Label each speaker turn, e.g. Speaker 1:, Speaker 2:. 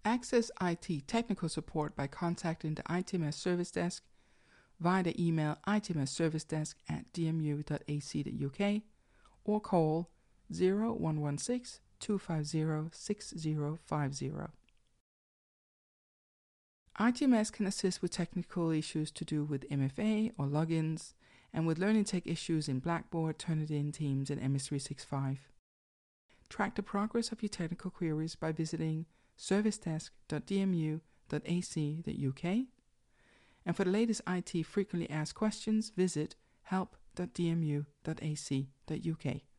Speaker 1: Access IT technical support by contacting the ITMS Service Desk via the email itmsservicedesk@dmu.ac.uk or call 0116 250 6050. ITMS can assist with technical issues to do with MFA or logins and with Learning Tech issues in Blackboard, Turnitin, Teams, and MS365. Track the progress of your technical queries by visiting servicedesk.dmu.ac.uk. And for the latest IT frequently asked questions, visit help.dmu.ac.uk.